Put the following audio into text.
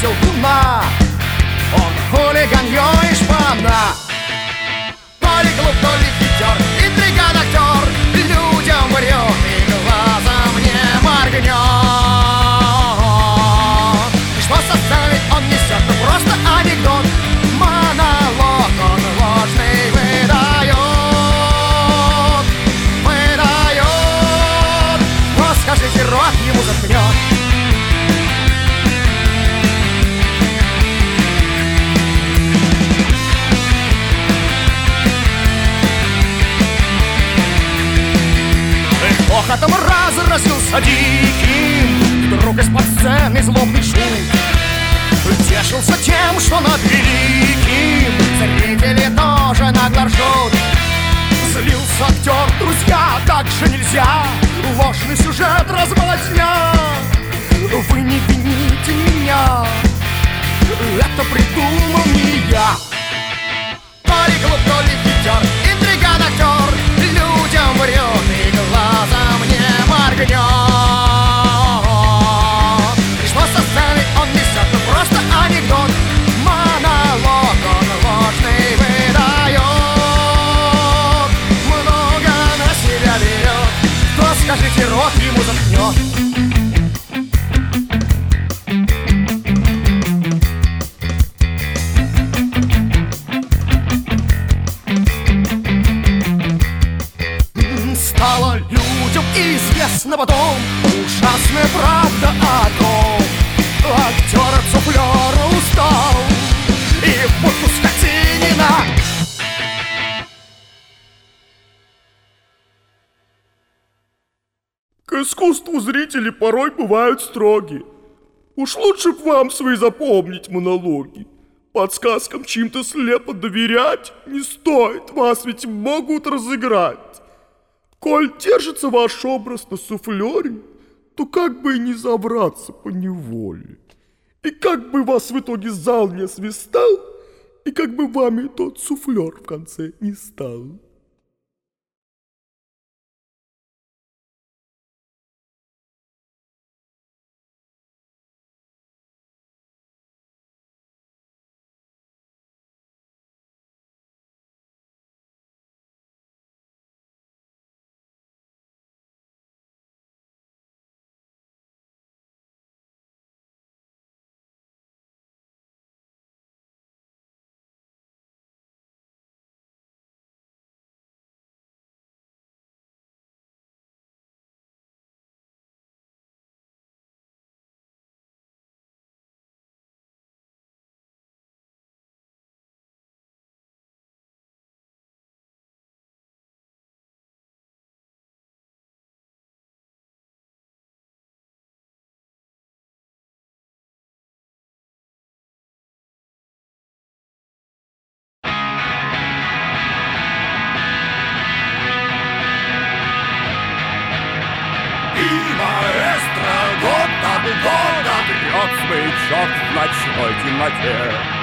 бросил луна. Он хулиган, ё и шпана. То ли глуп, то ли хитер, интриган, актер, людям врет и глазом не моргнет. И что со сцены он несет, ну просто анекдот. Монолог он ложный выдает. Но скажите, рот ему заткнет. Хохотом разразился диким, вдруг из-под сцены злобный шум. Тешился тем, что над великим зрители тоже нагло ржут. Злился актер, друзья, так же нельзя, ложный сюжет, размолотня. Вы не вините меня, это придумал не я. То ли глуп, то ли хитер, интриган, актер, людям врет и глазом не моргнет. И что со сцены он несет, ну просто анекдот. Монолог он ложный выдает. Много на себя берет. Кто, скажите, рот ему заткнет. Стало людям известно потом ужасная правда о том. Актер от суфлера устал и в будку скотинина. К искусству зрители порой бывают строги. Уж лучше б вам свои запомнить монологи. Подсказкам чьим-то слепо доверять не стоит, вас ведь могут разыграть. Коль держится ваш образ на суфлере, то как бы и не забраться поневоле. И как бы вас в итоге зал не освистал, и как бы вами тот суфлер в конце не стал. Маэстро год от года трет смычок в ночной темноте.